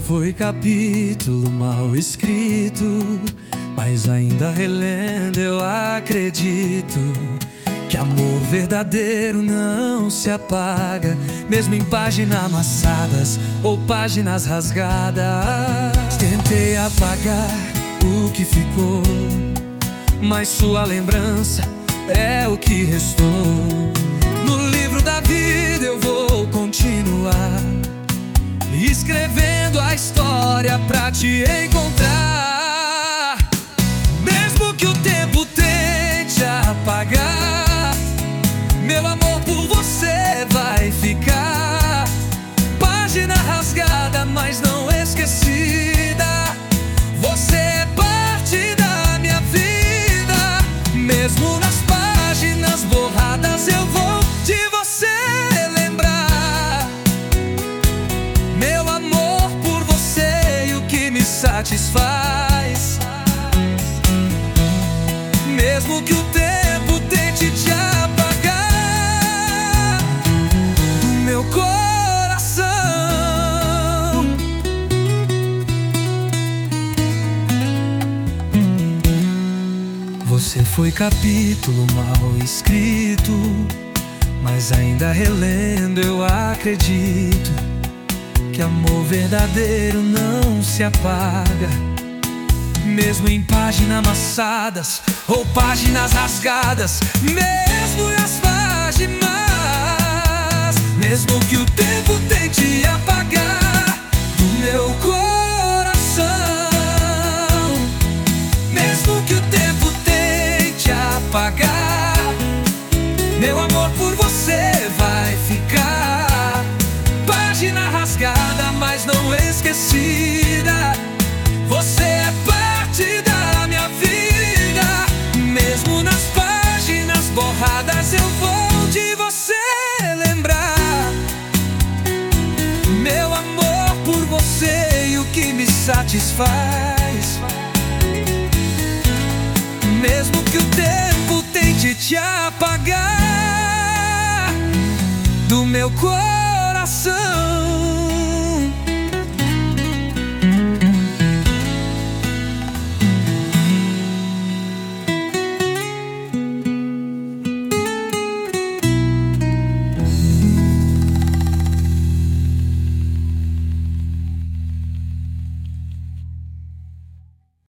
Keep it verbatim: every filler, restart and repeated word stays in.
foi capítulo mal escrito, mas ainda relendo eu acredito que amor verdadeiro não se apaga, mesmo em páginas amassadas ou páginas rasgadas. Tentei apagar o que ficou, mas sua lembrança é o que restou. No livro da vida eu vou continuar, escrevendo a história pra te encontrar. Mesmo que o tempo tente apagar, meu amor por você vai ficar. Página rasgada, mas não esquecida. Você é parte da minha vida. Mesmo nas páginas borradas eu vou de você lembrar. Meu amor por você e o que me satisfaz. Mesmo que o tempo tente te apagar do meu coração, você foi capítulo mal escrito, mas ainda relendo eu acredito que amor verdadeiro não se apaga, mesmo em páginas amassadas ou páginas rasgadas. Mesmo nas páginas, mesmo que o tempo tente apagar do meu coração, mesmo que o tempo tente apagar, meu amor por você vai ficar. Página rasgada, mas não esquecida. Você é parte da minha vida. Mesmo nas páginas borradas eu vou de você lembrar. Meu amor por você e o que me satisfaz. Mesmo que o tempo tente te apagar do meu coração.